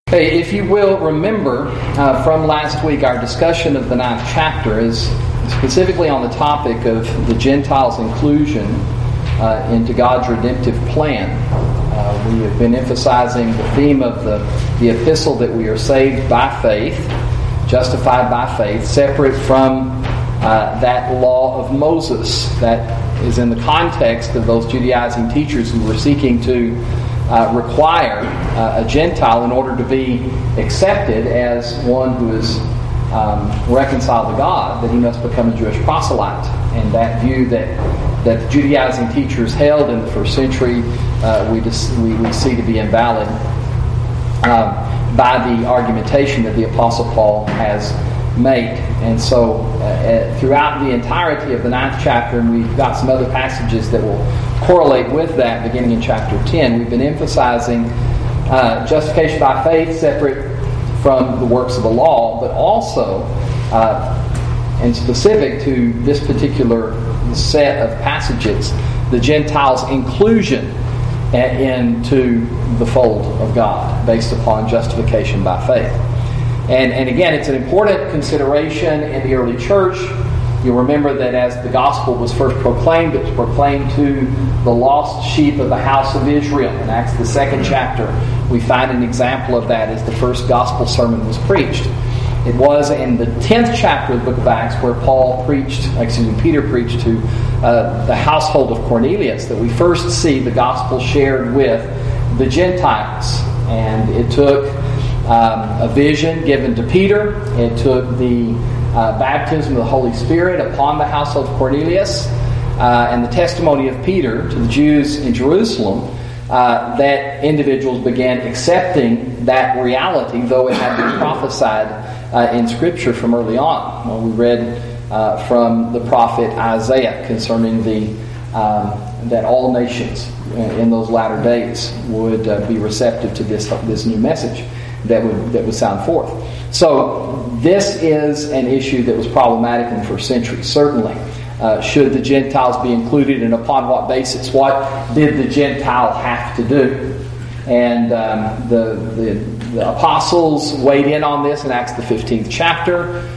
Hey, if you will remember from last week, our discussion of the 9th chapter is specifically on the topic of the Gentiles' inclusion into God's redemptive plan. We have been emphasizing the theme of the epistle that we are saved by faith, justified by faith, separate from that law of Moses that is in the context of those Judaizing teachers who were seeking to require a Gentile in order to be accepted as one who is reconciled to God, that he must become a Jewish proselyte. And that view that the Judaizing teachers held in the first century we see to be invalid by the argumentation that the Apostle Paul has made. And so throughout the entirety of the 9th chapter, and we've got some other passages that will correlate with that beginning in chapter 10, we've been emphasizing justification by faith separate from the works of the law, but also, and specific to this particular set of passages, the Gentiles' inclusion into the fold of God based upon justification by faith. And again, it's an important consideration in the early church. You'll remember that as the gospel was first proclaimed, it was proclaimed to the lost sheep of the house of Israel. In Acts, the 2nd chapter, we find an example of that as the first gospel sermon was preached. It was in the 10th chapter of the book of Acts where Peter preached to the household of Cornelius that we first see the gospel shared with the Gentiles. And it took a vision given to Peter. It took the baptism of the Holy Spirit upon the household of Cornelius and the testimony of Peter to the Jews in Jerusalem that individuals began accepting that reality, though it had been prophesied in Scripture from early on. Well, we read from the prophet Isaiah concerning that all nations in those latter days would be receptive to this new message that would sound forth. So this is an issue that was problematic in the first century, certainly. Should the Gentiles be included, and upon what basis? What did the Gentile have to do? And the apostles weighed in on this in Acts the 15th chapter.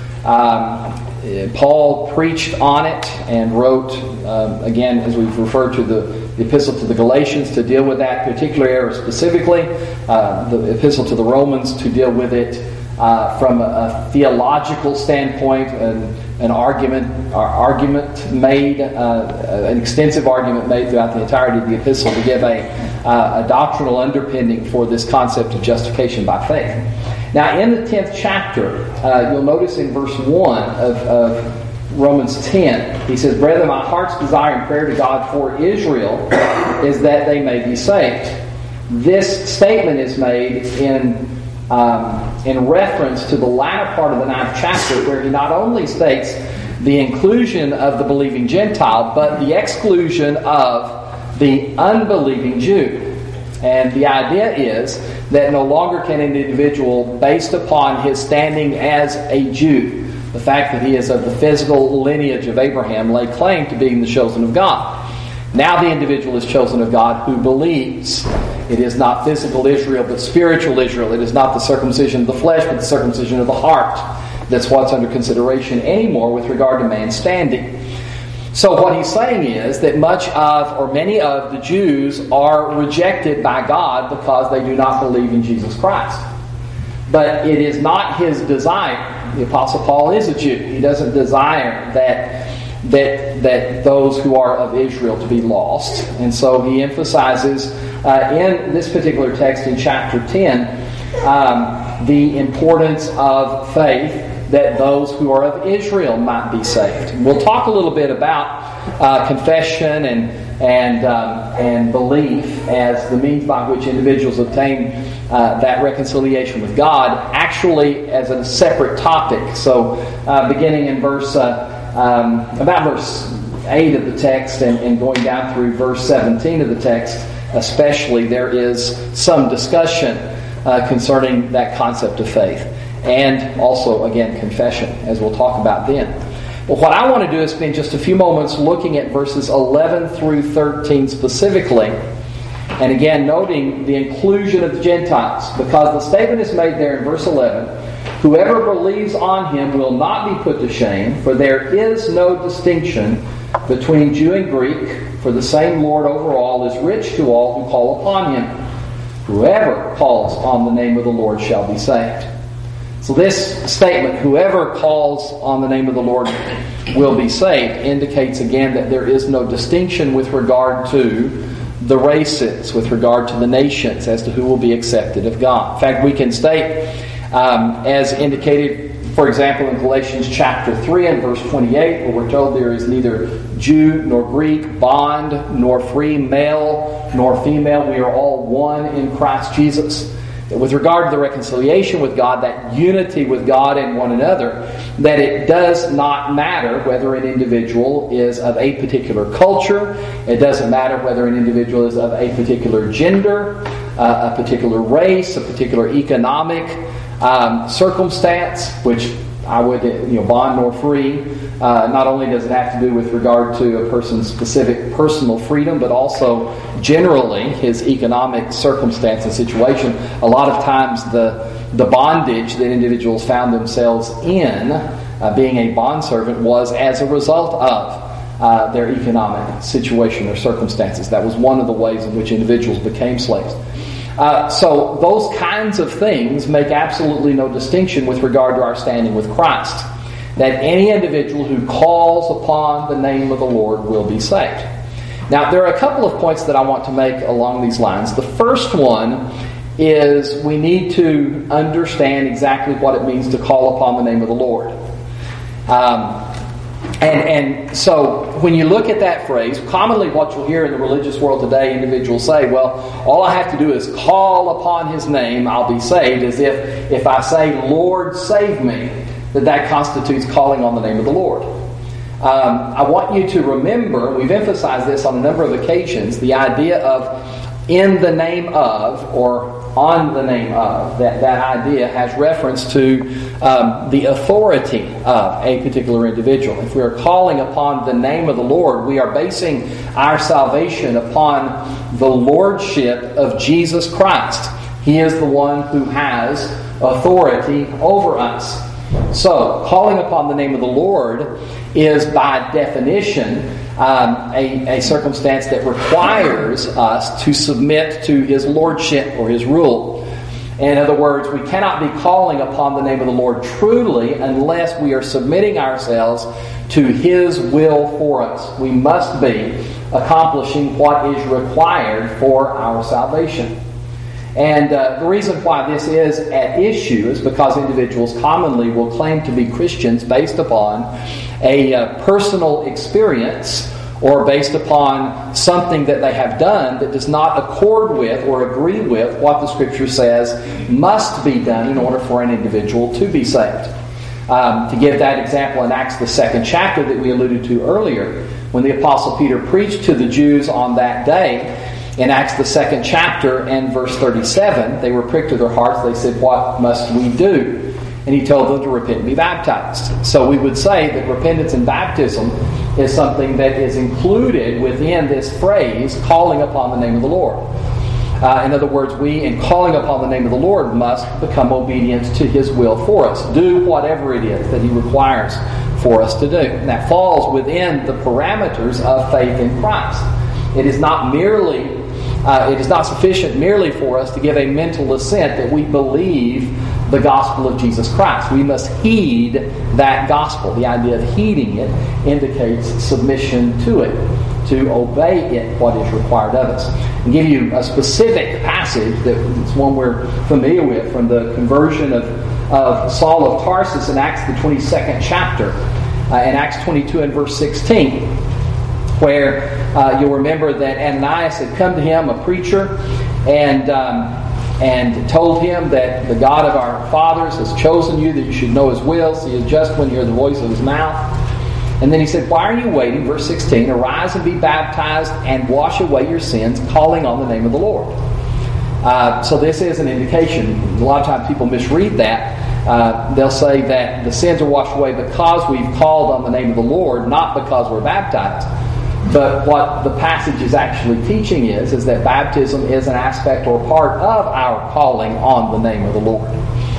Paul preached on it and wrote, again, as we've referred to the epistle to the Galatians to deal with that particular area specifically, the epistle to the Romans to deal with it from a theological standpoint, an argument made, an extensive argument made throughout the entirety of the epistle to give a doctrinal underpinning for this concept of justification by faith. Now, in the 10th chapter, you'll notice in verse 1 of Romans 10, he says, "Brethren, my heart's desire and prayer to God for Israel is that they may be saved." This statement is made in reference to the latter part of the 9th chapter, where he not only states the inclusion of the believing Gentile, but the exclusion of the unbelieving Jew. And the idea is that no longer can an individual, based upon his standing as a Jew, the fact that he is of the physical lineage of Abraham, lay claim to being the chosen of God. Now the individual is chosen of God who believes. It is not physical Israel, but spiritual Israel. It is not the circumcision of the flesh, but the circumcision of the heart. That's what's under consideration anymore with regard to man's standing. So what he's saying is that many of the Jews are rejected by God because they do not believe in Jesus Christ. But it is not his desire. The Apostle Paul is a Jew. He doesn't desire that those who are of Israel to be lost. And so he emphasizes in this particular text in chapter 10 the importance of faith, that those who are of Israel might be saved. We'll talk a little bit about confession and belief as the means by which individuals obtain that reconciliation with God, actually as a separate topic. So beginning in about verse 8 of the text and going down through verse 17 of the text especially, there is some discussion concerning that concept of faith. And also, again, confession, as we'll talk about then. But what I want to do is spend just a few moments looking at verses 11 through 13 specifically And again, noting the inclusion of the Gentiles, because the statement is made there in verse 11, whoever believes on him will not be put to shame, for there is no distinction between Jew and Greek, for the same Lord over all is rich to all who call upon him. Whoever calls on the name of the Lord shall be saved. So this statement, whoever calls on the name of the Lord will be saved, indicates again that there is no distinction with regard to the races, with regard to the nations, as to who will be accepted of God. In fact, we can state, as indicated, for example, in Galatians chapter 3 and verse 28, where we're told there is neither Jew nor Greek, bond nor free, male nor female. We are all one in Christ Jesus. With regard to the reconciliation with God, that unity with God and one another, that it does not matter whether an individual is of a particular culture. It doesn't matter whether an individual is of a particular gender, a particular race, a particular economic circumstance, which I would, bond nor free. Not only does it have to do with regard to a person's specific personal freedom, but also generally his economic circumstance and situation. A lot of times the bondage that individuals found themselves in, being a bondservant, was as a result of their economic situation or circumstances. That was one of the ways in which individuals became slaves. So those kinds of things make absolutely no distinction with regard to our standing with Christ. That any individual who calls upon the name of the Lord will be saved. Now, there are a couple of points that I want to make along these lines. The first one is we need to understand exactly what it means to call upon the name of the Lord. And so when you look at that phrase, commonly what you'll hear in the religious world today, individuals say, well, all I have to do is call upon His name, I'll be saved, as if I say, Lord, save me, that constitutes calling on the name of the Lord. I want you to remember, we've emphasized this on a number of occasions, the idea of in the name of, or on the name of. That idea has reference to the authority of a particular individual. If we are calling upon the name of the Lord, we are basing our salvation upon the lordship of Jesus Christ. He is the one who has authority over us. So, calling upon the name of the Lord is by definition a circumstance that requires us to submit to His lordship or His rule. In other words, we cannot be calling upon the name of the Lord truly unless we are submitting ourselves to His will for us. We must be accomplishing what is required for our salvation. And the reason why this is at issue is because individuals commonly will claim to be Christians based upon a personal experience or based upon something that they have done that does not accord with or agree with what the Scripture says must be done in order for an individual to be saved. To give that example in Acts the 2nd chapter that we alluded to earlier, when the Apostle Peter preached to the Jews on that day, in Acts the 2nd chapter and verse 37, they were pricked to their hearts. They said, what must we do? And he told them to repent and be baptized. So we would say that repentance and baptism is something that is included within this phrase, calling upon the name of the Lord. In other words, we, in calling upon the name of the Lord, must become obedient to His will for us. Do whatever it is that He requires for us to do. And that falls within the parameters of faith in Christ. It is not sufficient merely for us to give a mental assent that we believe the gospel of Jesus Christ. We must heed that gospel. The idea of heeding it indicates submission to it, to obey it, what is required of us. I'll give you a specific passage that's one we're familiar with from the conversion of Saul of Tarsus in Acts the 22nd chapter, in Acts 22 and verse 16. Where you'll remember that Ananias had come to him, a preacher, and told him that the God of our fathers has chosen you, that you should know His will, so you just when you hear the voice of His mouth. And then he said, why are you waiting? Verse 16, arise and be baptized and wash away your sins, calling on the name of the Lord. So this is an indication. A lot of times people misread that. They'll say that the sins are washed away because we've called on the name of the Lord, not because we're baptized. But what the passage is actually teaching is that baptism is an aspect or part of our calling on the name of the Lord.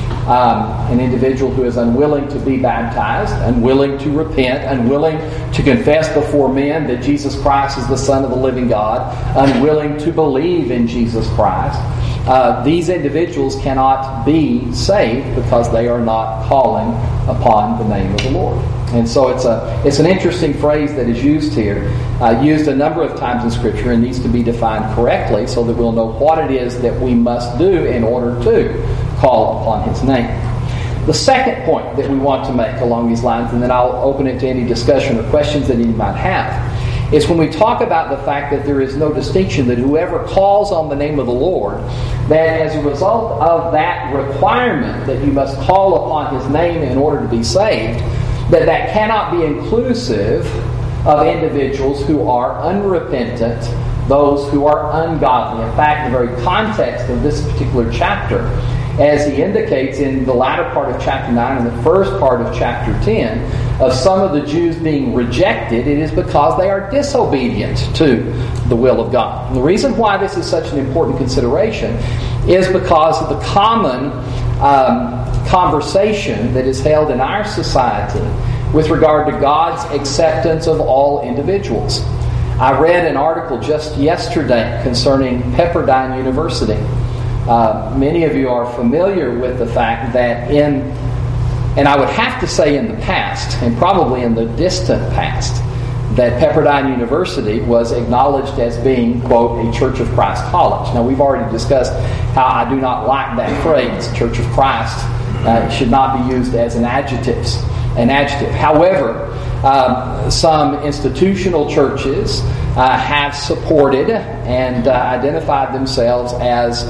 An individual who is unwilling to be baptized, unwilling to repent, unwilling to confess before men that Jesus Christ is the Son of the living God, unwilling to believe in Jesus Christ, these individuals cannot be saved because they are not calling upon the name of the Lord. And so it's an interesting phrase that is used here, used a number of times in Scripture, and needs to be defined correctly so that we'll know what it is that we must do in order to call upon His name. The second point that we want to make along these lines, and then I'll open it to any discussion or questions that any might have, is when we talk about the fact that there is no distinction, that whoever calls on the name of the Lord, that as a result of that requirement that you must call upon His name in order to be saved, that cannot be inclusive of individuals who are unrepentant, those who are ungodly. In fact, the very context of this particular chapter, as he indicates in the latter part of chapter 9 and the first part of chapter 10, of some of the Jews being rejected, it is because they are disobedient to the will of God. And the reason why this is such an important consideration is because of the common conversation that is held in our society with regard to God's acceptance of all individuals. I read an article just yesterday concerning Pepperdine University. Many of you are familiar with the fact that and I would have to say in the past, and probably in the distant past, that Pepperdine University was acknowledged as being, quote, a Church of Christ college. Now, we've already discussed how I do not like that phrase, Church of Christ. It should not be used as an adjective. However, some institutional churches have supported and identified themselves as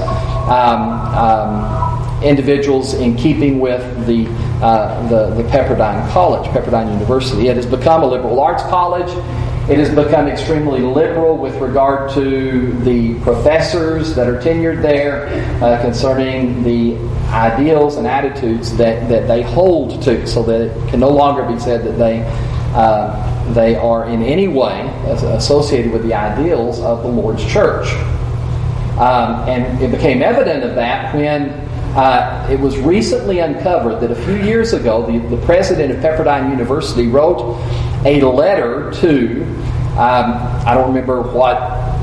individuals in keeping with the Pepperdine College, Pepperdine University. It has become a liberal arts college. It has become extremely liberal with regard to the professors that are tenured there concerning the ideals and attitudes that they hold to, so that it can no longer be said that they are in any way associated with the ideals of the Lord's church. And it became evident of that when it was recently uncovered that a few years ago the president of Pepperdine University wrote a letter to I don't remember what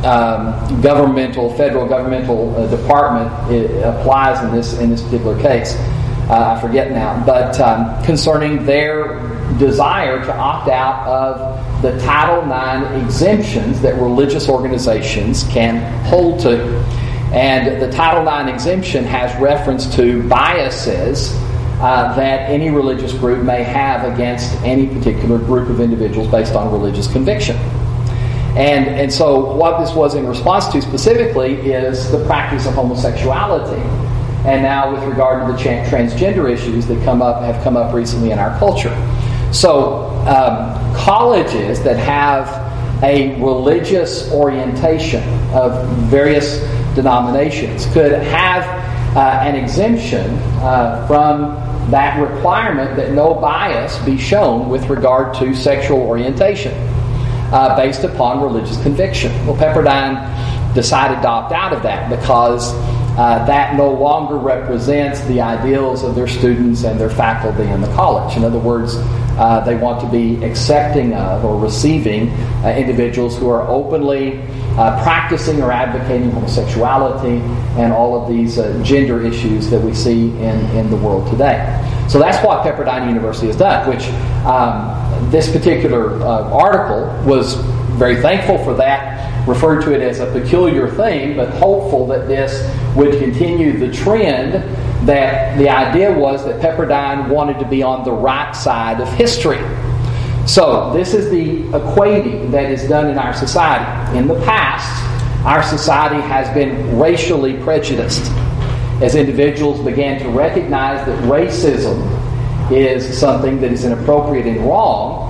federal governmental department it applies in this particular case. I forget now, but concerning their desire to opt out of the Title IX exemptions that religious organizations can hold to. And the Title IX exemption has reference to biases that any religious group may have against any particular group of individuals based on religious conviction. And so what this was in response to specifically is the practice of homosexuality. And now with regard to the transgender issues that have come up recently in our culture. So colleges that have a religious orientation of various denominations could have an exemption from that requirement that no bias be shown with regard to sexual orientation based upon religious conviction. Well, Pepperdine decided to opt out of that because that no longer represents the ideals of their students and their faculty in the college. In other words, they want to be accepting of or receiving individuals who are openly practicing or advocating homosexuality and all of these gender issues that we see in the world today. So that's what Pepperdine University has done, which this particular article was very thankful for that, referred to it as a peculiar thing, but hopeful that this would continue the trend that the idea was that Pepperdine wanted to be on the right side of history. So this is the equating that is done in our society. In the past, our society has been racially prejudiced. As individuals began to recognize that racism is something that is inappropriate and wrong,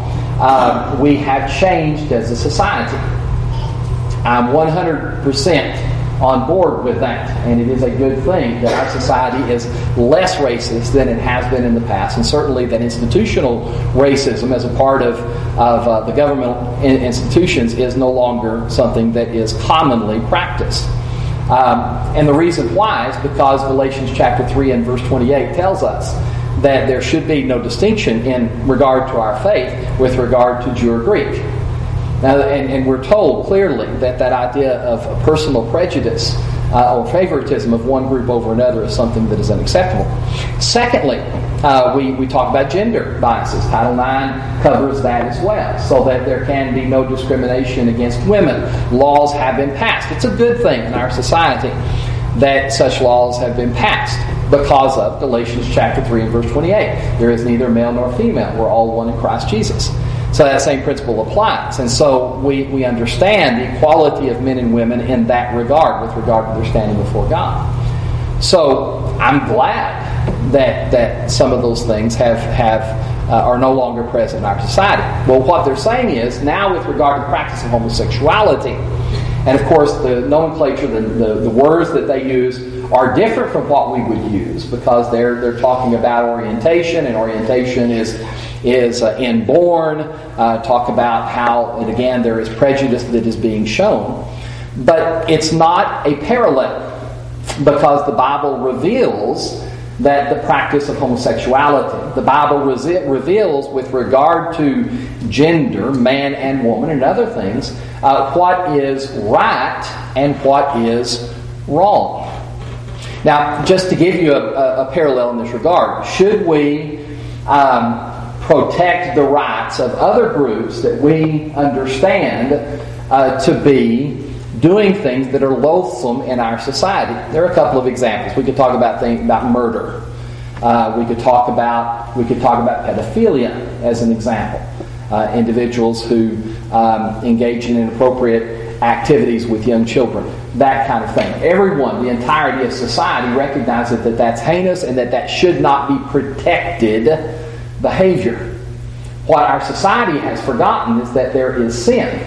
we have changed as a society. I'm 100% on board with that. And it is a good thing that our society is less racist than it has been in the past, and certainly that institutional racism as a part of the governmental institutions is no longer something that is commonly practiced. And the reason why is because Galatians chapter 3 and verse 28 tells us that there should be no distinction in regard to our faith with regard to Jew or Greek. Now, and we're told clearly that idea of personal prejudice or favoritism of one group over another is something that is unacceptable. Secondly, we talk about gender biases. Title IX covers that as well, so that there can be no discrimination against women. Laws have been passed. It's a good thing in our society that such laws have been passed because of Galatians chapter 3 and verse 28. There is neither male nor female. We're all one in Christ Jesus. So that same principle applies. And so we understand the equality of men and women in that regard, with regard to their standing before God. So I'm glad that some of those things are no longer present in our society. Well, what they're saying is, now with regard to the practice of homosexuality, and of course the nomenclature, the words that they use are different from what we would use, because they're talking about orientation, and orientation is inborn. Talk about how, and again, there is prejudice that is being shown. But it's not a parallel, because the Bible reveals that the practice of homosexuality, the Bible reveals with regard to gender, man and woman, and other things, what is right and what is wrong. Now, just to give you a parallel in this regard, should we protect the rights of other groups that we understand to be doing things that are loathsome in our society? There are a couple of examples. We could talk about things about murder. We could talk about pedophilia as an example. Individuals who engage in inappropriate activities with young children, that kind of thing. Everyone, the entirety of society, recognizes that that's heinous and that should not be protected behavior. What our society has forgotten is that there is sin.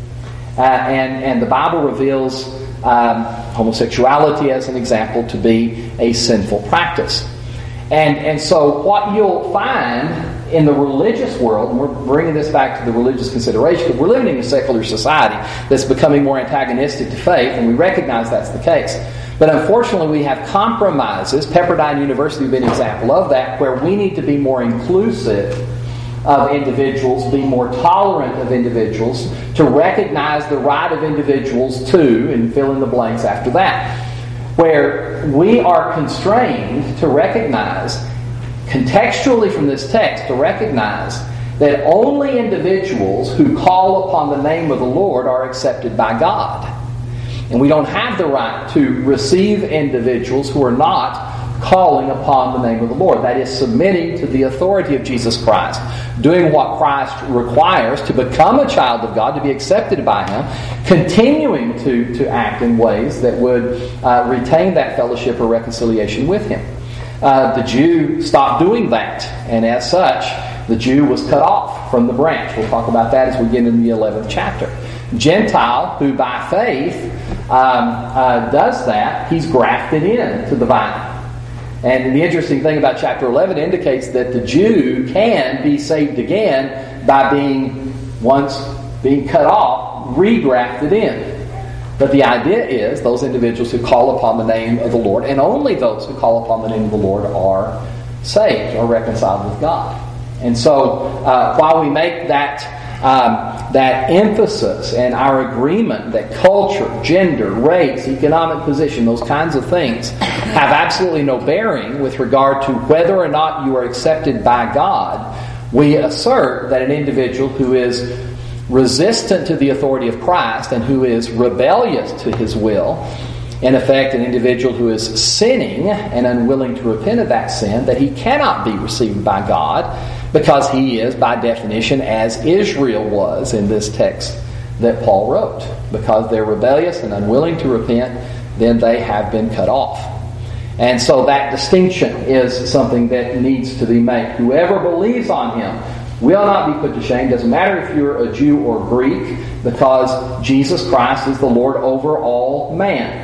And the Bible reveals homosexuality as an example to be a sinful practice. And so what you'll find in the religious world, and we're bringing this back to the religious consideration, because we're living in a secular society that's becoming more antagonistic to faith, and we recognize that's the case. But unfortunately, we have compromises. Pepperdine University would be an example of that, where we need to be more inclusive of individuals, be more tolerant of individuals, to recognize the right of individuals to, and fill in the blanks after that. Where we are constrained to recognize, contextually from this text, to recognize that only individuals who call upon the name of the Lord are accepted by God. And we don't have the right to receive individuals who are not calling upon the name of the Lord. That is, submitting to the authority of Jesus Christ, doing what Christ requires to become a child of God, to be accepted by Him, continuing to act in ways that would retain that fellowship or reconciliation with Him. The Jew stopped doing that, and as such, the Jew was cut off from the branch. We'll talk about that as we get into the 11th chapter. Gentile, who by faith does that, he's grafted in to the vine. And the interesting thing about chapter 11 indicates that the Jew can be saved again by once being cut off, regrafted in. But the idea is those individuals who call upon the name of the Lord, and only those who call upon the name of the Lord, are saved or reconciled with God. And so while we make that emphasis and our agreement that culture, gender, race, economic position, those kinds of things have absolutely no bearing with regard to whether or not you are accepted by God, we assert that an individual who is resistant to the authority of Christ and who is rebellious to His will, in effect an individual who is sinning and unwilling to repent of that sin, that he cannot be received by God, because he is, by definition, as Israel was in this text that Paul wrote. Because they're rebellious and unwilling to repent, then they have been cut off. And so that distinction is something that needs to be made. Whoever believes on Him will not be put to shame. Doesn't matter if you're a Jew or Greek, because Jesus Christ is the Lord over all man.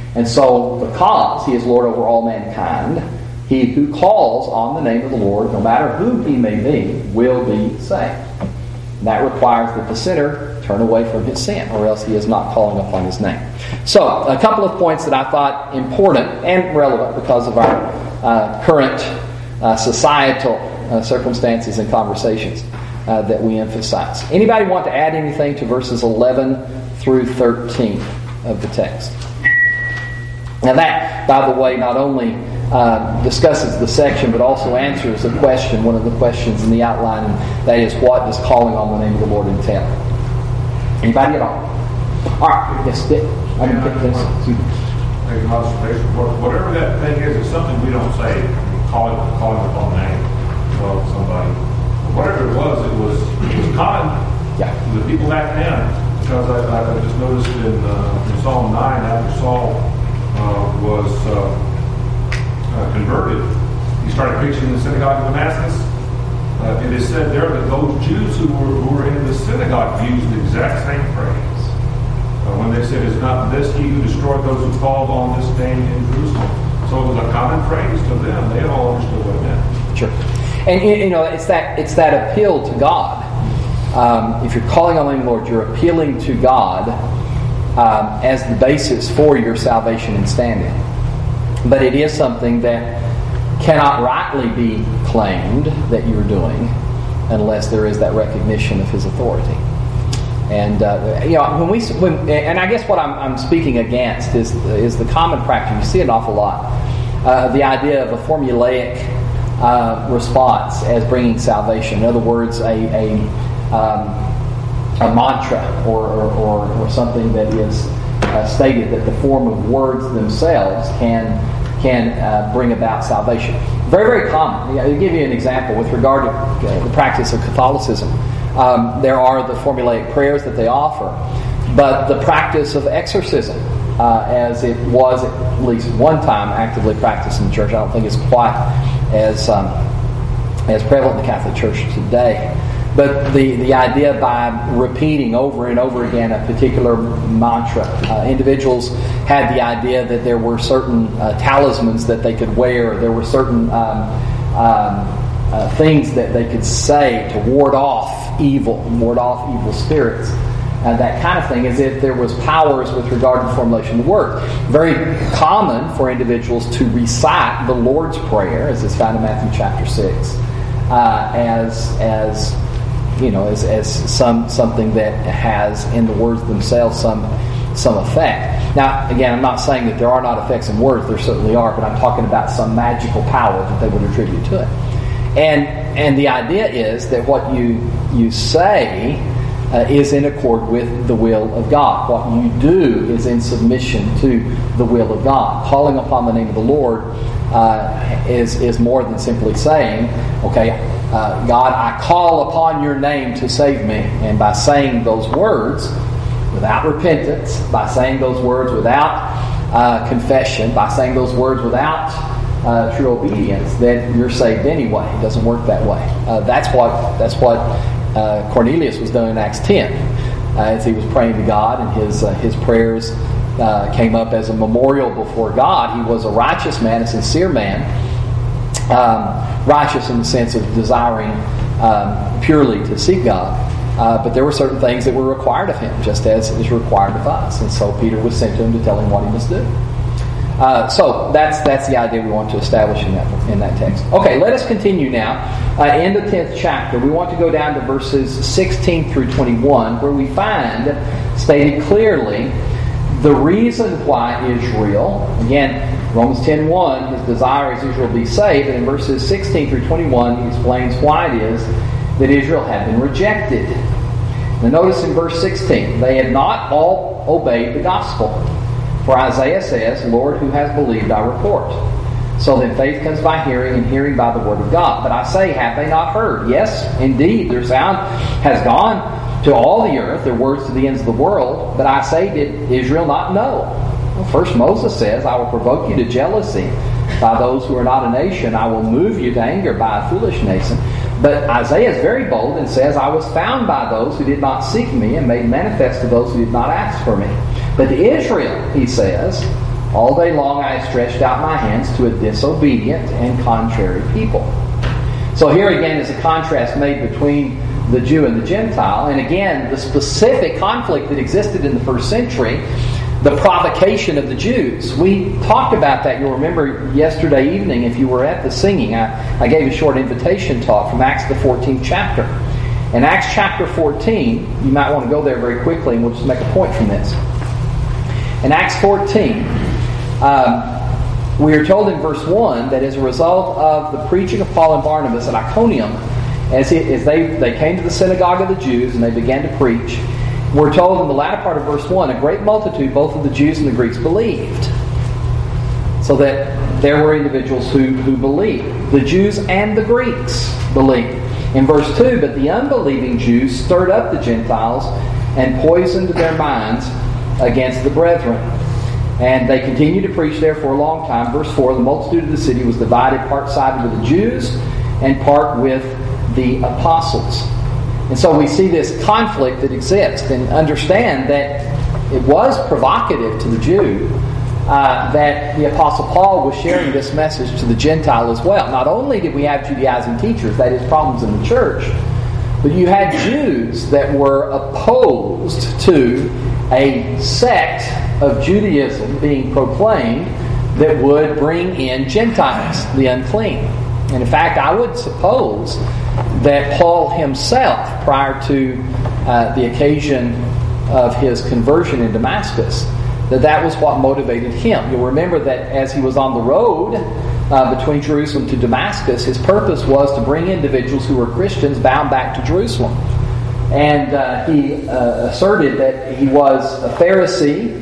And so, because He is Lord over all mankind, he who calls on the name of the Lord, no matter who he may be, will be saved. And that requires that the sinner turn away from his sin, or else he is not calling upon His name. So, a couple of points that I thought important and relevant because of our current societal circumstances and conversations that we emphasize. Anybody want to add anything to verses 11 through 13 of the text? Now that, by the way, not only discusses the section, but also answers the question, one of the questions in the outline, and that is, what does calling on the name of the Lord entail? Anybody at all? All right, yes, Dick. I can pick this. Make an observation. Whatever that thing is, it's something we don't say. Calling upon the name of somebody. Whatever it was common to the people back then. Because I just noticed in Psalm 9, after Saul was converted, he started preaching in the synagogue of Damascus. It is said there that those Jews who were in the synagogue used the exact same phrase. When they said, "Is not this he who destroyed those who called on this name in Jerusalem?" So it was a common phrase to them. They all understood what it meant. Sure. And it's that appeal to God. If you're calling on the name of the Lord, you're appealing to God as the basis for your salvation and standing. But it is something that cannot rightly be claimed that you're doing unless there is that recognition of His authority. And and I guess what I'm speaking against is the common practice. You see it an awful lot. The idea of a formulaic response as bringing salvation. In other words, a mantra or something that is stated that the form of words themselves can bring about salvation. Very, very common. I'll give you an example with regard to the practice of Catholicism. There are the formulaic prayers that they offer, but the practice of exorcism, as it was at least one time actively practiced in the church, I don't think it's quite as prevalent in the Catholic Church today. But the idea by repeating over and over again a particular mantra, individuals had the idea that there were certain talismans that they could wear, there were certain things that they could say to ward off evil spirits, that kind of thing, as if there was powers with regard to the formulation of the word. Very common for individuals to recite the Lord's Prayer, as is found in Matthew chapter 6, as something that has in the words themselves some effect. Now, again, I'm not saying that there are not effects in words. There certainly are, but I'm talking about some magical power that they would attribute to it. And the idea is that what you say is in accord with the will of God. What you do is in submission to the will of God. Calling upon the name of the Lord is more than simply saying, okay, God, I call upon your name to save me. And by saying those words without repentance, by saying those words without confession, by saying those words without true obedience, then you're saved anyway. It doesn't work that way. That's what Cornelius was doing in Acts 10. As he was praying to God, and his prayers came up as a memorial before God. He was a righteous man, a sincere man, righteous in the sense of desiring purely to seek God. But there were certain things that were required of him, just as is required of us. And so Peter was sent to him to tell him what he must do. So that's the idea we want to establish in that text. Okay, let us continue now. In the 10th chapter, we want to go down to verses 16 through 21, where we find stated clearly the reason why Israel, again, Romans 10:1, his desire is Israel be saved, and in verses 16 through 21, he explains why it is that Israel had been rejected. Now notice in verse 16, they had not all obeyed the gospel. For Isaiah says, Lord, who has believed our report? So then faith comes by hearing, and hearing by the word of God. But I say, have they not heard? Yes, indeed, their sound has gone to all the earth, their words to the ends of the world. But I say, did Israel not know? Well, first Moses says, I will provoke you to jealousy by those who are not a nation. I will move you to anger by a foolish nation. But Isaiah is very bold and says, I was found by those who did not seek me, and made manifest to those who did not ask for me. But to Israel, he says, All day long I have stretched out my hands to a disobedient and contrary people. So here again is a contrast made between the Jew and the Gentile. And again, the specific conflict that existed in the first century, the provocation of the Jews. We talked about that. You'll remember yesterday evening, if you were at the singing, I gave a short invitation talk from Acts the 14th chapter. In Acts chapter 14, you might want to go there very quickly, and we'll just make a point from this. In Acts 14, we are told in verse 1 that as a result of the preaching of Paul and Barnabas at Iconium, as they came to the synagogue of the Jews and they began to preach, we're told in the latter part of verse 1, a great multitude, both of the Jews and the Greeks, believed. So that there were individuals who believed. The Jews and the Greeks believed. In verse 2, but the unbelieving Jews stirred up the Gentiles and poisoned their minds against the brethren. And they continued to preach there for a long time. Verse 4, the multitude of the city was divided, part sided with the Jews and part with the apostles. And so we see this conflict that exists, and understand that it was provocative to the Jew that the Apostle Paul was sharing this message to the Gentile as well. Not only did we have Judaizing teachers, that is, problems in the church, but you had Jews that were opposed to a sect of Judaism being proclaimed that would bring in Gentiles, the unclean. And in fact, I would suppose that Paul himself, prior to the occasion of his conversion in Damascus, that was what motivated him. You'll remember that as he was on the road between Jerusalem to Damascus, his purpose was to bring individuals who were Christians bound back to Jerusalem. And he asserted that he was a Pharisee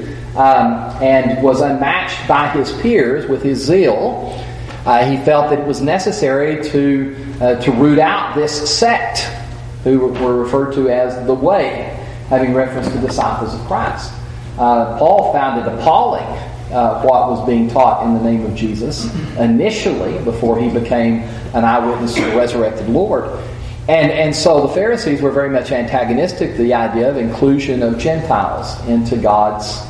and was unmatched by his peers with his zeal. He felt that it was necessary to root out this sect, who were referred to as the Way, having reference to disciples of Christ. Paul found it appalling what was being taught in the name of Jesus initially, before he became an eyewitness to the resurrected Lord. And so the Pharisees were very much antagonistic to the idea of inclusion of Gentiles into God's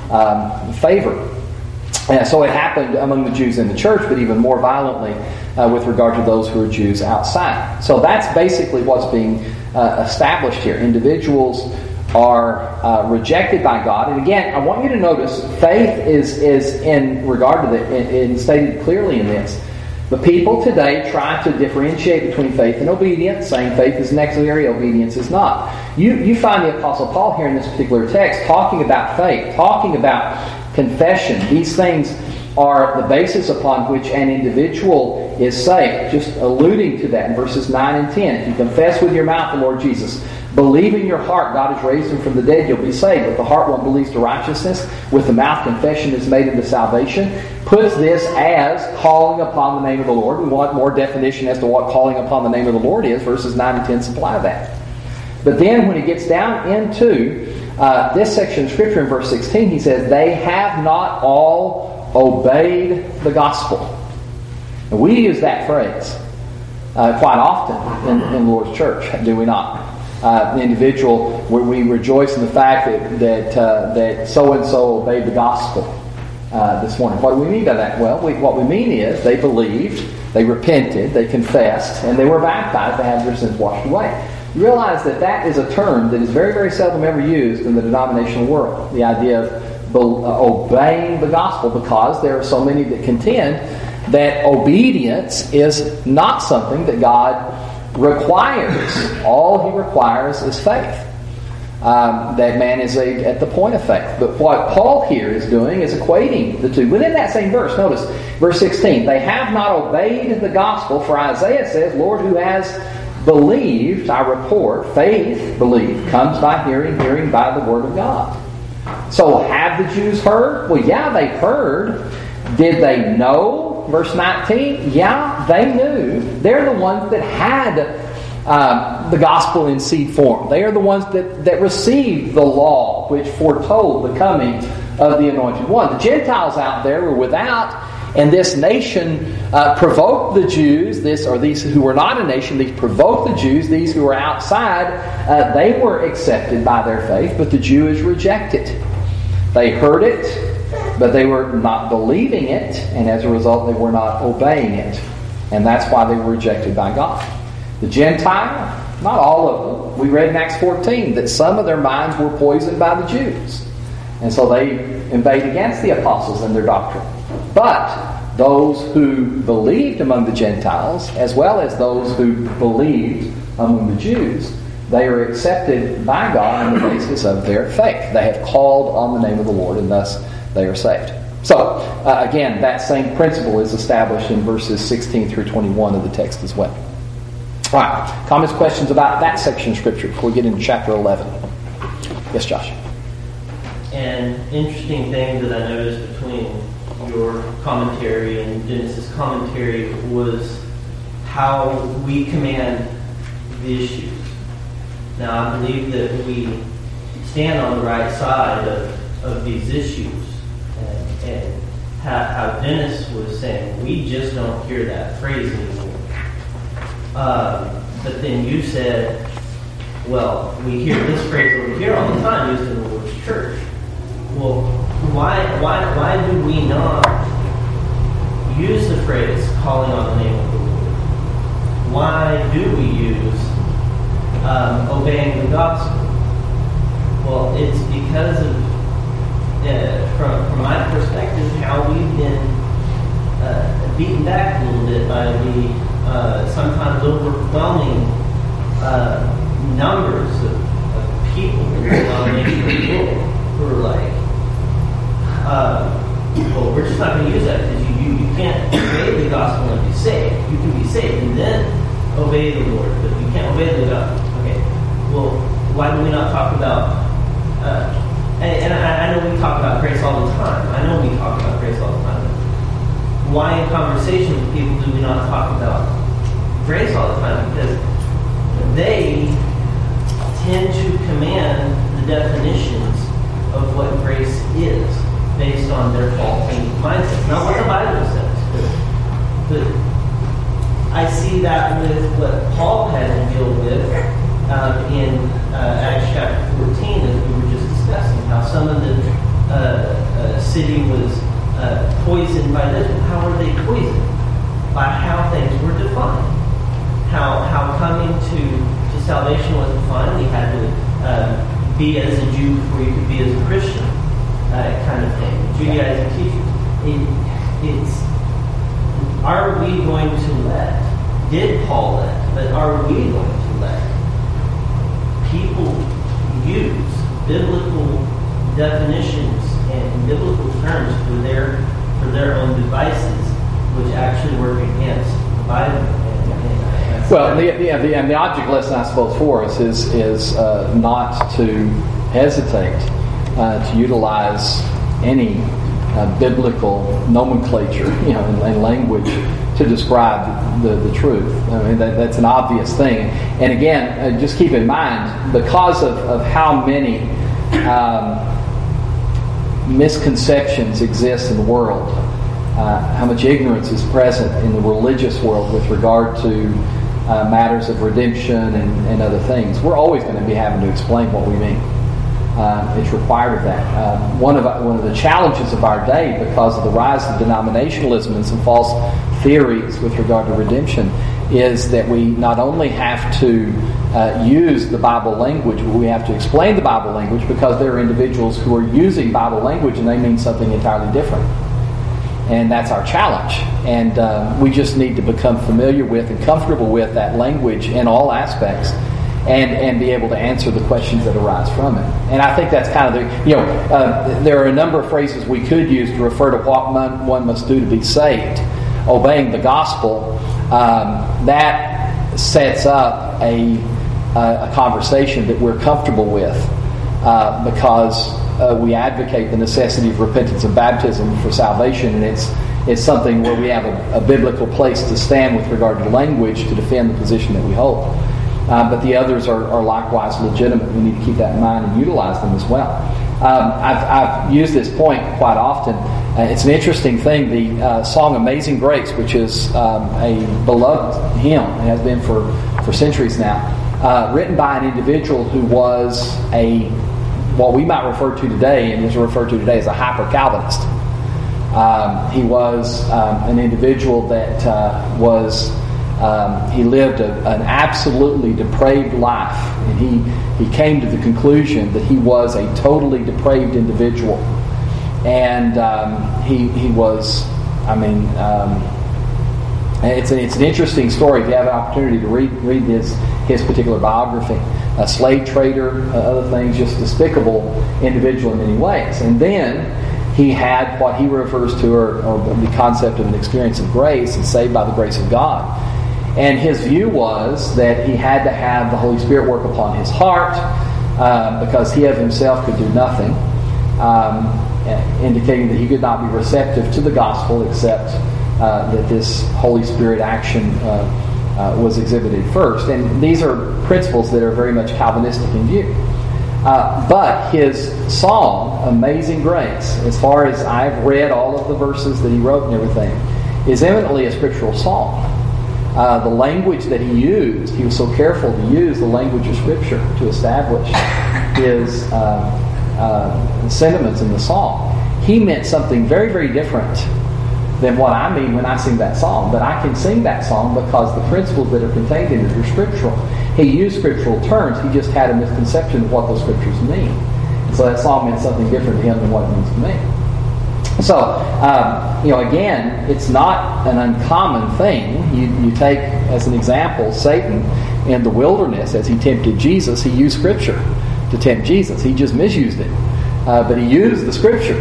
favor. And so it happened among the Jews in the church, but even more violently with regard to those who are Jews outside. So that's basically what's being established here. Individuals are rejected by God. And again, I want you to notice faith is in regard to that, and stated clearly in this. The people today try to differentiate between faith and obedience, saying faith is necessary, obedience is not. You find the Apostle Paul here in this particular text talking about faith, talking about confession. These things are the basis upon which an individual is saved. Just alluding to that in verses 9 and 10. If you confess with your mouth the Lord Jesus, believe in your heart God has raised him from the dead, you'll be saved. With the heart one believes to righteousness, with the mouth confession is made unto salvation. Puts this as calling upon the name of the Lord. We want more definition as to what calling upon the name of the Lord is. Verses 9 and 10 supply that. But then when he gets down into this section of Scripture in verse 16, he says, they have not all obeyed the gospel. And we use that phrase quite often in the Lord's church, do we not? The individual, where we rejoice in the fact that so-and-so obeyed the gospel this morning. What do we mean by that? Well, what we mean is they believed, they repented, they confessed, and they were baptized to have their sins washed away. You realize that is a term that is very, very seldom ever used in the denominational world. The idea of obeying the gospel, because there are so many that contend that obedience is not something that God requires. All he requires is faith. That man is at the point of faith. But what Paul here is doing is equating the two. Within that same verse, notice, verse 16, they have not obeyed the gospel, for Isaiah says, Lord, who has believed, I report, faith, belief, comes by hearing, hearing by the word of God. So have the Jews heard? Well, yeah, they heard. Did they know? Verse 19, yeah, they knew. They're the ones that had the gospel in seed form. They are the ones that received the law, which foretold the coming of the Anointed One. The Gentiles out there were without, and this nation provoked the Jews, these who were not a nation, these provoked the Jews, these who were outside, they were accepted by their faith, but the Jews rejected. They heard it, But they were not believing it, and as a result, they were not obeying it. And that's why they were rejected by God. The Gentile, not all of them. We read in Acts 14 that some of their minds were poisoned by the Jews. And so they inveighed against the apostles and their doctrine. But those who believed among the Gentiles, as well as those who believed among the Jews, they are accepted by God on the basis of their faith. They have called on the name of the Lord, and thus they are saved. So, again, that same principle is established in verses 16 through 21 of the text as well. All right. Comments, questions about that section of Scripture before we get into chapter 11? Yes, Josh? An interesting thing that I noticed between your commentary and Genesis commentary was how we command the issues. Now, I believe that we stand on the right side of these issues. And how Dennis was saying, we just don't hear that phrase anymore. But then you said, well, we hear this phrase over here all the time used in the Lord's church. Well, why do we not use the phrase calling on the name of the Lord? Why do we use obeying the gospel? Well, it's because of, from my perspective, how we've been beaten back a little bit by the sometimes overwhelming numbers of people in the denominational world who are like, well, we're just not going to use that because you can't obey the gospel and be saved. You can be saved and then obey the Lord, but you can't obey the gospel. Okay, well, why do we not talk about... And I know we talk about grace all the time. Why in conversation with people do we not talk about grace all the time? Because they tend to command the definitions of what grace is based on their faulty mindset. Not what the Bible says. But I see that with what Paul had to deal with in Acts chapter 14, as we were just discussing, how some of the city was poisoned by this. How were they poisoned? By how things were defined. How coming to salvation was defined. We had to be as a Jew before you could be as a Christian, kind of thing. Judaizing teachers. Are we going to let? Did Paul let? But are we going to let people use biblical definitions and biblical terms for their own devices, which actually work against the Bible? Well, the object lesson, I suppose, for us is not to hesitate to utilize any biblical nomenclature, and language to describe the truth. I mean, that's an obvious thing. And again, just keep in mind, because of how many misconceptions exist in the world, how much ignorance is present in the religious world with regard to matters of redemption and other things, we're always going to be having to explain what we mean. It's required of that. One of the challenges of our day, because of the rise of denominationalism and some false theories with regard to redemption, is that we not only have to use the Bible language, but we have to explain the Bible language, because there are individuals who are using Bible language and they mean something entirely different. And that's our challenge. And we just need to become familiar with and comfortable with that language in all aspects, and be able to answer the questions that arise from it. And I think that's kind of there are a number of phrases we could use to refer to what one must do to be saved. Obeying the gospel, that sets up a conversation that we're comfortable with, because we advocate the necessity of repentance and baptism for salvation, and it's something where we have a biblical place to stand with regard to language to defend the position that we hold. But the others are likewise legitimate. We need to keep that in mind and utilize them as well. I've used this point quite often. It's an interesting thing. The song "Amazing Grace," which is a beloved hymn, it has been for centuries now, written by an individual who was what we might refer to today, and is referred to today as a hyper-Calvinist. He was an individual that he lived an absolutely depraved life, and he came to the conclusion that he was a totally depraved individual. And he was, it's an interesting story. If you have an opportunity to read his particular biography, a slave trader, other things, just despicable individual in many ways. And then he had what he refers to, or the concept of an experience of grace and saved by the grace of God. And his view was that he had to have the Holy Spirit work upon his heart because he of himself could do nothing, indicating that he could not be receptive to the gospel except that this Holy Spirit action was exhibited first. And these are principles that are very much Calvinistic in view. But his song, Amazing Grace, as far as I've read all of the verses that he wrote and everything, is eminently a scriptural song. The language that he used, he was so careful to use the language of Scripture to establish his sentiments in the song. He meant something very, very different than what I mean when I sing that song. But I can sing that song because the principles that are contained in it are scriptural. He used scriptural terms. He just had a misconception of what those scriptures mean. And so that song meant something different to him than what it means to me. So, again, it's not an uncommon thing. You take, as an example, Satan in the wilderness as he tempted Jesus. He used Scripture to tempt Jesus. He just misused it. But he used the Scripture.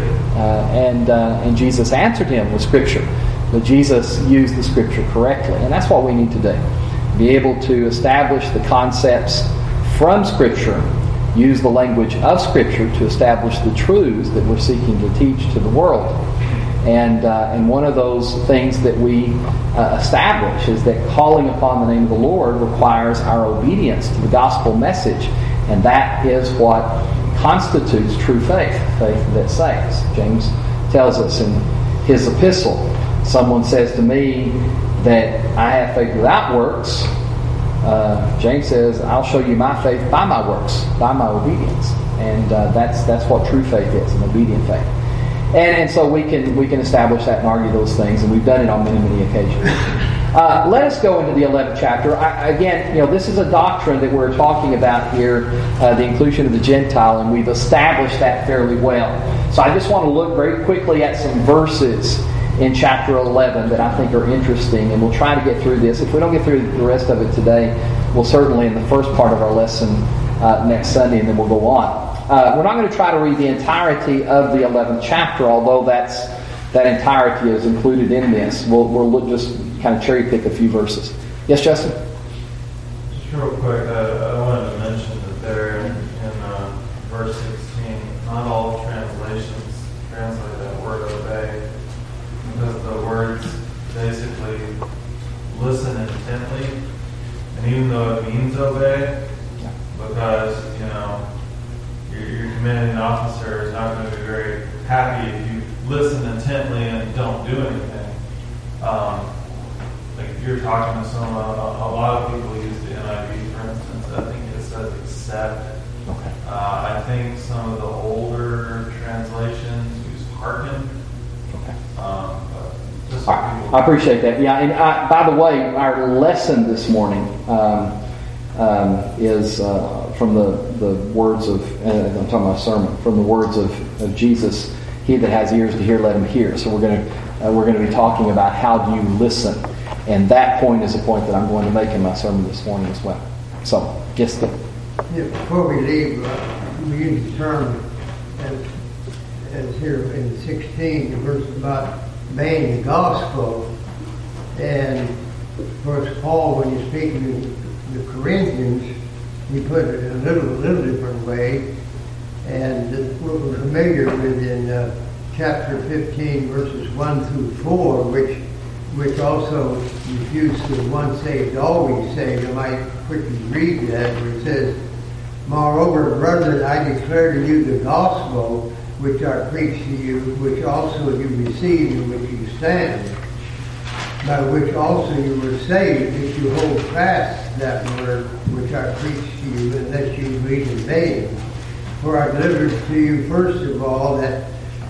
And Jesus answered him with Scripture. But Jesus used the Scripture correctly. And that's what we need to do. Be able to establish the concepts from Scripture, use the language of Scripture to establish the truths that we're seeking to teach to the world. And one of those things that we establish is that calling upon the name of the Lord requires our obedience to the gospel message. And that is what constitutes true faith, faith that saves. James tells us in his epistle, someone says to me that I have faith without works. James says, I'll show you my faith by my works, by my obedience. And that's what true faith is, an obedient faith. And so we can establish that and argue those things, and we've done it on many, many occasions. Let us go into the 11th chapter. Again, this is a doctrine that we're talking about here, the inclusion of the Gentile, and we've established that fairly well. So I just want to look very quickly at some verses in chapter 11 that I think are interesting, and we'll try to get through this. If we don't get through the rest of it today, we'll certainly in the first part of our lesson next Sunday, and then we'll go on. We're not going to try to read the entirety of the 11th chapter, although that entirety is included in this. We'll just kind of cherry pick a few verses. Yes, Justin? Just real quick, I wanted to mention that there in verse 16, not all translations translate that word obey, because the words basically listen intently, and even though it means obey, because your commanding officer is not going to be very happy if you listen intently and don't do anything. Like if you're talking to someone, a lot of people use the NIV, for instance. I think it says accept. Okay. I think some of the older translations use hearken. Okay. I appreciate that. Yeah, and by the way, our lesson this morning is from the words of, I'm talking about a sermon, from the words of Jesus, he that has ears to hear, let him hear. So we're going to be talking about how do you listen. And that point is a point that I'm going to make in my sermon this morning as well. So, yes, before we leave, we use the term as here in 16, the verse about obeying the gospel. And of course, Paul, when he's speaking to the Corinthians, he put it in a little different way. And what we're familiar with in chapter 15, verses 1 through 4, which also refutes the once saved, always saved. I might quickly read that, where it says, "Moreover, brethren, I declare to you the gospel which I preached to you, which also you received, in which you stand, by which also you were saved, if you hold fast that word which I preached to you, unless you read in vain. For I delivered to you first of all that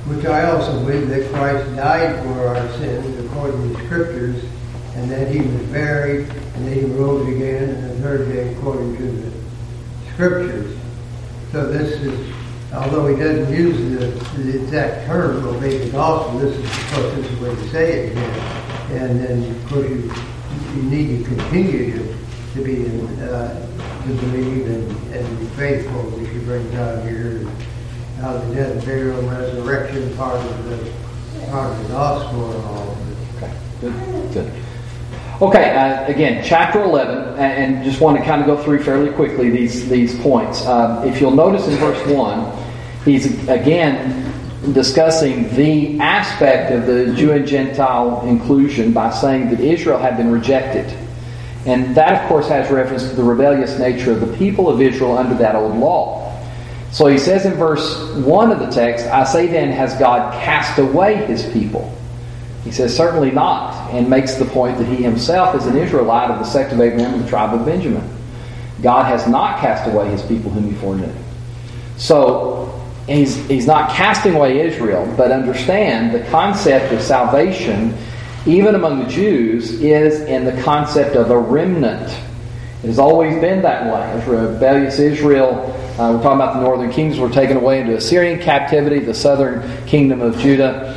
which I also believe that Christ died for our sins according to the Scriptures, and that He was buried, and that He rose again on the third day according to the Scriptures. So this is, although he doesn't use the exact term, obey the gospel, this is because this is the way to say it here. And then, of course, you need to continue to be to believe and be faithful, which he brings out here. How the death, burial, and resurrection part of the gospel and all. Okay, good. Okay, again, chapter 11, and just want to kind of go through fairly quickly these points. If you'll notice in verse 1, he's again discussing the aspect of the Jew and Gentile inclusion by saying that Israel had been rejected. And that, of course, has reference to the rebellious nature of the people of Israel under that old law. So he says in verse 1 of the text, I say then, has God cast away His people? He says, certainly not, and makes the point that he himself is an Israelite of the sect of Abraham and the tribe of Benjamin. God has not cast away His people whom He foreknew. So he's not casting away Israel, but understand the concept of salvation, even among the Jews, is in the concept of a remnant. It has always been that way. As rebellious Israel, we're talking about the northern kingdoms, were taken away into Assyrian captivity, the southern kingdom of Judah.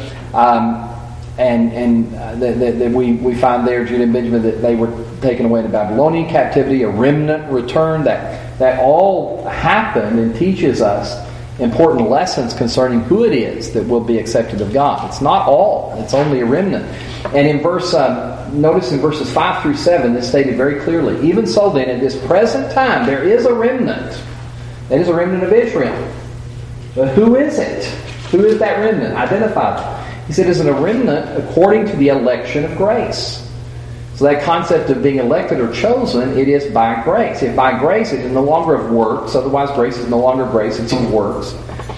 We find there, Judah and Benjamin, that they were taken away into Babylonian captivity, a remnant return. That all happened and teaches us important lessons concerning who it is that will be accepted of God. It's not all. It's only a remnant. And in notice in verses 5 through 7, this stated very clearly, even so then, at this present time, there is a remnant. That is a remnant of Israel. But who is it? Who is that remnant? Identify them. He said, it's a remnant according to the election of grace. So that concept of being elected or chosen, it is by grace. If by grace, it is no longer of works. Otherwise, grace is no longer grace, it's of works.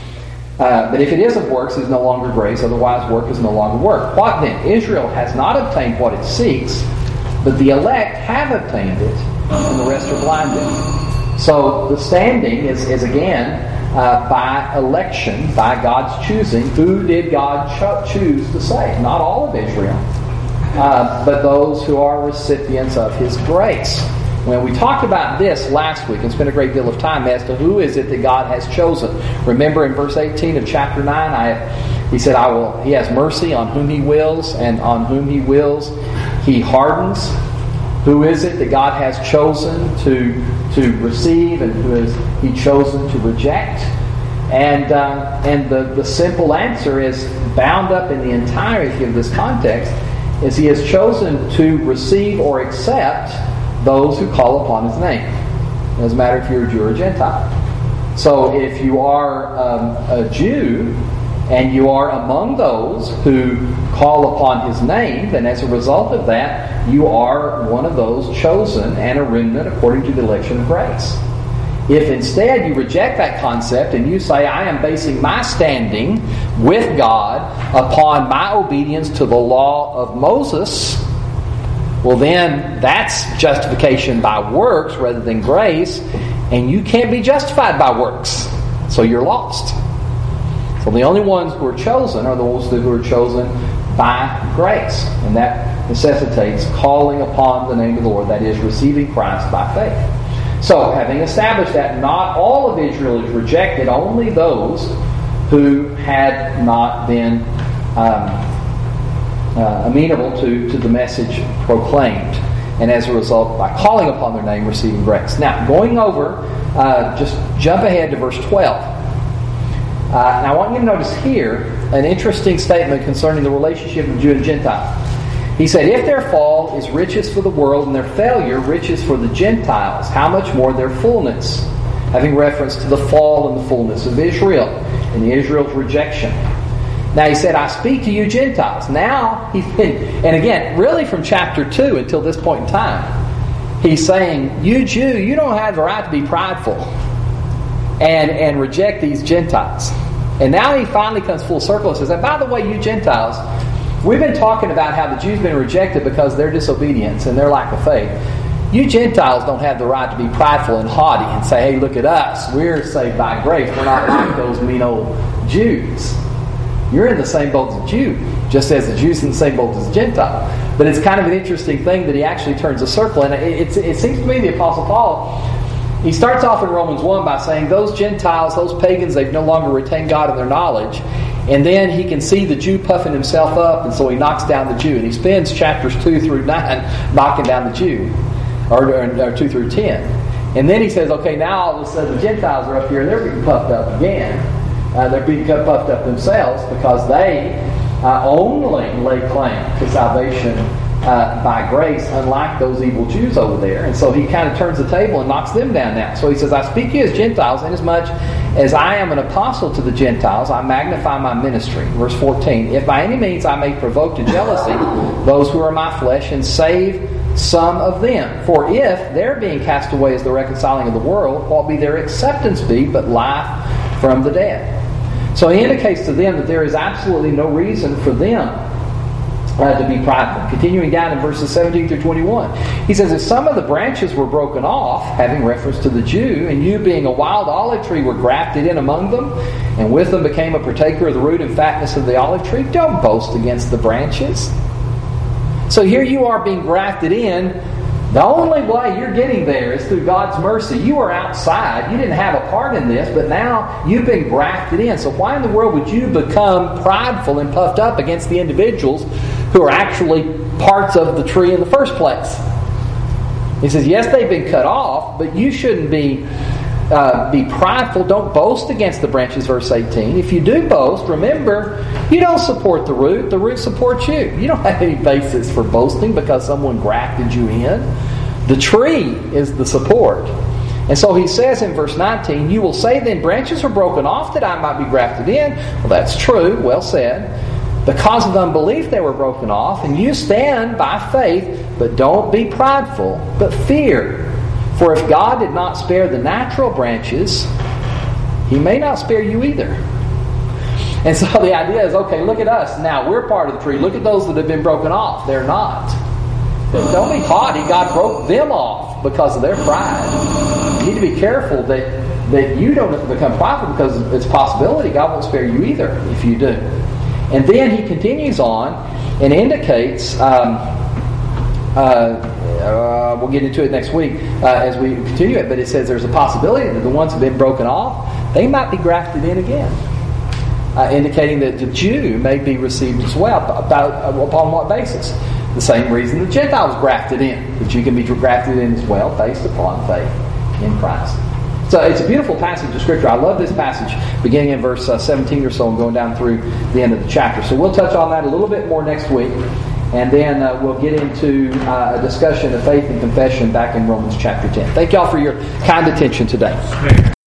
But if it is of works, it is no longer grace. Otherwise, work is no longer work. What then? Israel has not obtained what it seeks, but the elect have obtained it, and the rest are blinded. So the standing is again, by election, by God's choosing. Who did God choose to save? Not all of Israel, but those who are recipients of His grace. When we talked about this last week and spent a great deal of time as to who is it that God has chosen. Remember in verse 18 of chapter 9, He said, He has mercy on whom He wills, and on whom He wills He hardens. Who is it that God has chosen to receive, and who has He chosen to reject? And the simple answer is bound up in the entirety of this context, is He has chosen to receive or accept those who call upon His name. It doesn't matter if you're a Jew or a Gentile. So if you are a Jew and you are among those who call upon His name, then as a result of that, you are one of those chosen and a remnant according to the election of grace. If instead you reject that concept and you say, I am basing my standing with God upon my obedience to the law of Moses, well then that's justification by works rather than grace, and you can't be justified by works. So you're lost. So the only ones who are chosen are those who are chosen by grace. And that necessitates calling upon the name of the Lord, that is, receiving Christ by faith. So, having established that not all of Israel is rejected, only those who had not been amenable to the message proclaimed, and as a result, by calling upon their name, receiving grace. Now, going over, just jump ahead to verse 12. Now, I want you to notice here an interesting statement concerning the relationship of Jew and Gentile. He said, if their fall is riches for the world and their failure riches for the Gentiles, how much more their fullness? Having reference to the fall and the fullness of Israel and Israel's rejection. Now he said, I speak to you Gentiles. Now he's been, and again, really from chapter 2 until this point in time, he's saying, you Jew, you don't have the right to be prideful and reject these Gentiles. And now he finally comes full circle and says, and by the way, you Gentiles, we've been talking about how the Jews have been rejected because of their disobedience and their lack of faith. You Gentiles don't have the right to be prideful and haughty and say, hey, look at us. We're saved by grace. We're not like those mean old Jews. You're in the same boat as a Jew, just as the Jew's in the same boat as a Gentile. But it's kind of an interesting thing that he actually turns a circle. And it seems to me the Apostle Paul, he starts off in Romans 1 by saying those Gentiles, those pagans, they've no longer retained God in their knowledge. And then he can see the Jew puffing himself up, and so he knocks down the Jew. And he spends chapters 2 through 9 knocking down the Jew, or 2 through 10. And then he says, okay, now all of a sudden the Gentiles are up here, and they're being puffed up again. They're being puffed up themselves because they only lay claim to salvation by grace, unlike those evil Jews over there. And so he kind of turns the table and knocks them down now. So he says, I speak to you as Gentiles, inasmuch as I am an apostle to the Gentiles, I magnify my ministry. Verse 14, if by any means I may provoke to jealousy those who are my flesh, and save some of them. For if their being cast away is the reconciling of the world, what will be their acceptance be but life from the dead? So he indicates to them that there is absolutely no reason for them to be prideful. Continuing down in verses 17 through 21. He says, if some of the branches were broken off, having reference to the Jew, and you being a wild olive tree were grafted in among them, and with them became a partaker of the root and fatness of the olive tree, don't boast against the branches. So here you are being grafted in. The only way you're getting there is through God's mercy. You are outside. You didn't have a part in this, but now you've been grafted in. So why in the world would you become prideful and puffed up against the individuals who are actually parts of the tree in the first place? He says, yes, they've been cut off, but you shouldn't be prideful. Don't boast against the branches, verse 18. If you do boast, remember, you don't support the root supports you. You don't have any basis for boasting because someone grafted you in. The tree is the support. And so he says in verse 19, you will say then, branches are broken off that I might be grafted in. Well, that's true, well said. Because of unbelief they were broken off, and you stand by faith, but don't be prideful, but fear. For if God did not spare the natural branches, He may not spare you either. And so the idea is, okay, look at us. Now we're part of the tree. Look at those that have been broken off. They're not. But don't be haughty. God broke them off because of their pride. You need to be careful that you don't become prideful, because it's a possibility God won't spare you either if you do. And then he continues on and indicates... we'll get into it next week as we continue it, but it says there's a possibility that the ones who have been broken off, they might be grafted in again, indicating that the Jew may be received as well. Upon what basis? The same reason the Gentile was grafted in, that you can be grafted in as well based upon faith in Christ. So it's a beautiful passage of Scripture. I love this passage beginning in verse 17 or so and going down through the end of the chapter. So we'll touch on that a little bit more next week. And then we'll get into a discussion of faith and confession back in Romans chapter 10. Thank y'all for your kind attention today.